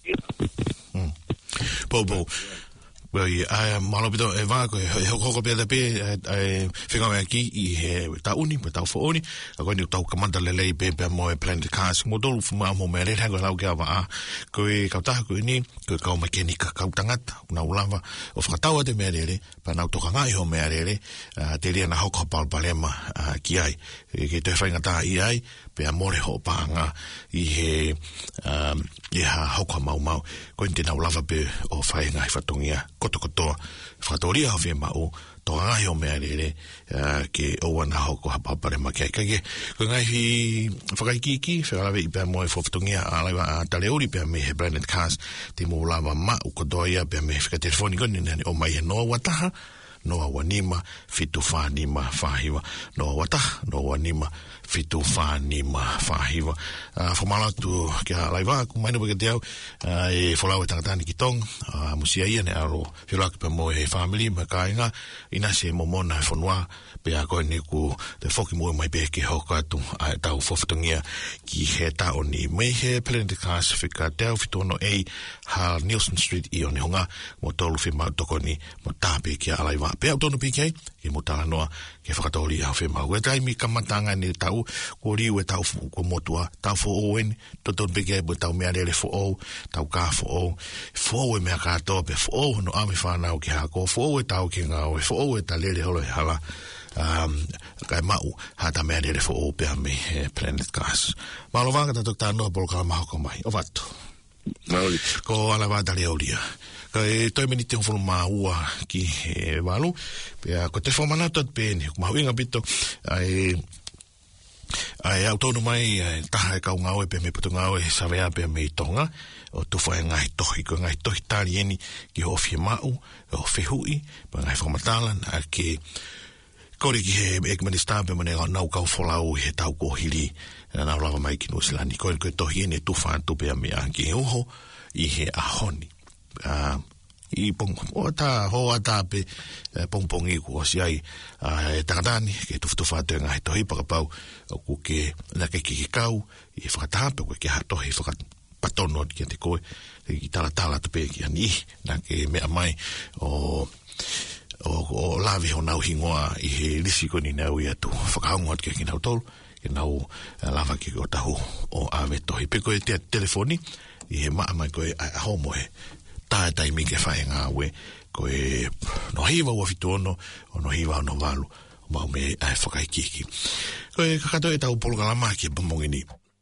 po po well I malo bito e va ko e hoko pe da pe e fica aqui e he ta uni pe ta fo uni ko ni ta comanda le le pe pe mo e Planet Cast mo do fuma mo me le ha ko la ke va ko e ka ta ko ni ko ka mekanika ka tangata na ulava o fa ta de me le pa na to ka i ho me le te ri na hoko pa palema ki ai ke te fa ngata i ai pe amore ho panga i he um i ha hoko mau mau ko ni na ulava pe o fa ngai fatungia koto kotoa. Whakatoria hau whi mau, tō ngai o mea rere, ke oana hoko hapapare makia kage. Ko ngai hi whakaikiki, whakarawe i pēr moe whoftongia a laiwa a taleuri pēr me he Brandon Cars, te mō lawa ma ukotoa ia pēr me whakatelefoni koni nani o mai he noa wataha, noa wanima, fitu whanima whahiwa, noa wataha, noa wanima, fitu whanima whahiwa. Whamalatu kia laiwa, ku mainu pake te au, e wholau e tangatani ki tong, musia ia ne aro, whilaki pa mo e family, ma kāinga, ina se mo mona e whanua, pe a koe ne ku te whoki mua mai pe ke hoka atu, a tau whoftongia ki he tau ni mei he Planet Cars, whika tau whitono e ha Nielsen Street i o ne honga, mo tolu whima toko ni, mo tāpe kia alaiwa. Pe au tono piki ai, ke mo tala noa, ke whakatori au whima. Ue taimi kamatanga ni tau, ko riu e tau ko motua, tau fo o en, to tono piki ai, mo tau mea rele fo o, tau kā fo o, fo o e mea kātoa, pe fo o no ame whanau ki hako, fo o e tau ki ngā oe, fo o e ta lele holo e hala, um, kai mau, hata mea rele fo o pea me Planet Cars. Malo vanga tatok tā noa polo kala maho ko mai, o vatu. Mauri. Ko ala wā tali aulia. Kai toi meni te hofolo maa ua ki he walu. Pea ko te whamana tot pēne. Ko mahu inga bito. Ai, ai au tonu mai, ai, taha e kau ngau e pēme putu ngau e savea pēme i tonga. O tuwha e ngai tohi. Ko ngai tohi tāri eni ki hofi e mau, o whihui. Pa ngai whamatala na ke kore ki he ekmani stāpe mane nau kau wholau he tau ko hiri. Na nau lava mai ki nusilani. Koe koe tohi ene tuwha tupea mea ki he uho i he ahoni. Uh, i pong o ta ho ata pe uh, pong pong i ku si ai uh, e takatani ke tuftu fatu nga hito hi pakapau o ku ke na ke ki kau i whakatape ku ke hato hi whakat patono ki te koe ki tala tala tupe ki ani na ke mea mai o o, o lavi ho nau hingoa i he risi ko ni nau i atu whakaungot ke ki nau tolu ke nau uh, lava ki o tahu o ave tohi pe koe te telefoni i he maa mai koe a homo he tā e taimi ke whae ngā ue, koe no hiwa ua fitu ono, o no hiwa ono walu, o mau me ai whakaikiki. Koe kakato e tau polokalama ki e pamongini.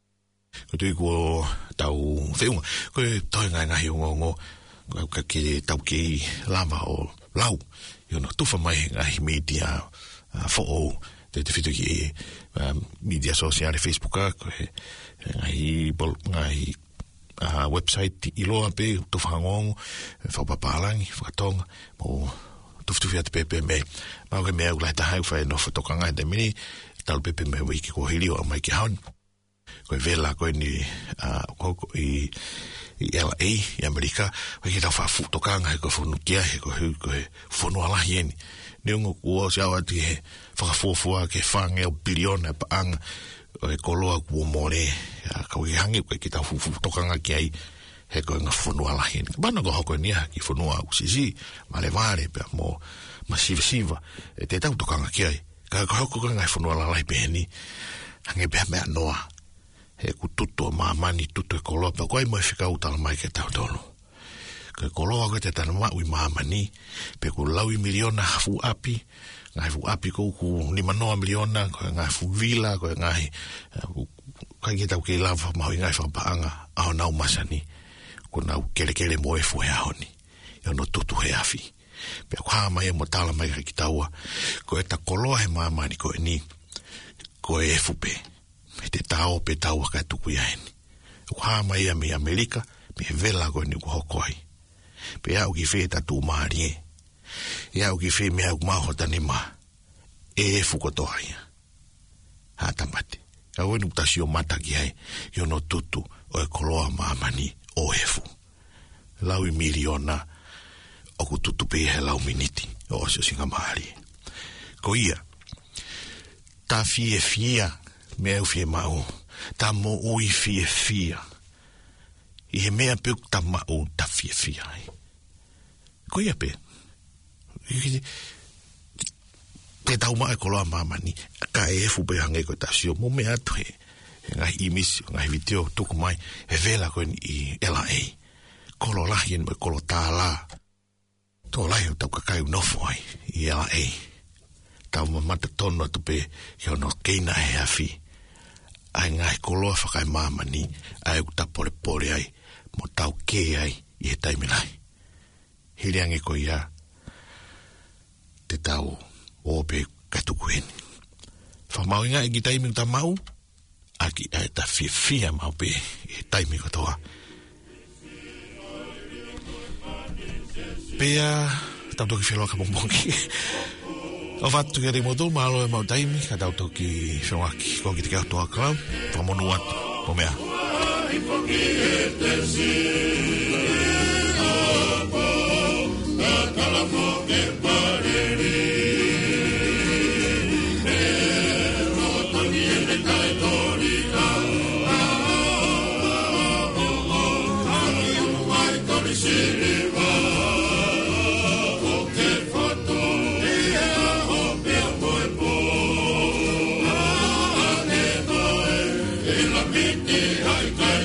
Koe tui kua tau whiunga, koe toi ngai ngahi o ngongo, koe ka ke tau ki lama o lau, i ono tuwha mai ngahi media, uh, fo o, te te fitu ki e uh, media sosiale Facebooka, koe ngahi, ngahi, Uh, website i loa pe to whangongo whapapalangi, whakatonga mo tuftuwhi ate pepe me mau ke mea ulai tahau whae no whatokanga e te mini talu pepe me wiki ko hiri o mai ki haun koe vela koe ni uh, koko i, i L A i Amerika wiki tau whafutokanga he koe whunukia he koe koe whunua lahi eni ni ungo kua si awa ti he whakafuafua ke whange o biliona pa anga o e koloa kua more kau i hangi koe ki tau whutokanga ki ai he koe ngā whunua lahi eni mana ko hoko nia ki whunua usisi ma le vare pia mo ma siva siva e te tau tokanga ki ai ka hoko koe ngai whunua lahi peheni hangi pia mea noa he ku tuto ma mani tuto e koloa pia koe mo e whika utala mai ke tau tolu koe koloa koe te tana mau i ma mani pe ku lau i miliona hafu api ngai fu api ko ku lima noa miliona koe ngai fu vila koe ngai kai ki tau ke lava mahu ngai whapaanga aho nau masani ko nau kele kele moe fu he ahoni i ono tutu he afi pia ku haa mai e mo tala mai ki taua ko e ta koloa he maamani ko e ni ko e fupe me te tau pe taua kai tuku ia heni ku haa mai e me Amerika me he vela ko e ni ku hokoi pe au ki whee tatu maari e e au ki whee me au maho tani ma e e fukotoa ia haa tamate ka wenu tasi o mata ki hai i ono tutu o e koloa maamani o hefu lau i miliona o ku tutu pe he lau miniti o osio singa maari ko ia ta fie fia me au fie mau ta mo ui fie fia i he mea peuk ta mau ta fie fia ko ia pe te tau maa e koloa mamani ka e efu pe hange ko tasio mo me atu he ngai imisi ngai video tuku mai e vela ko i L A kolo lahi en mo kolo tala to lahi o tau kakai unofo ai i L A tau mamata tono tu pe hio no keina he afi ai ngai koloa whakai mamani ai uta pore pore ai mo tau ke ai i he taimilai hiriange ko ia te tau o pe katukueni. Whamau inga e ki taimi ta mau, aki e ta fia mau pe e taimi katoa. Pea, tau toki whiloa ka pongpongi. O watu ke remoto, mahalo e mau taimi, ka tau toki whiloaki, ko ki te kia toa klau, whamonu watu, po mea. Hey,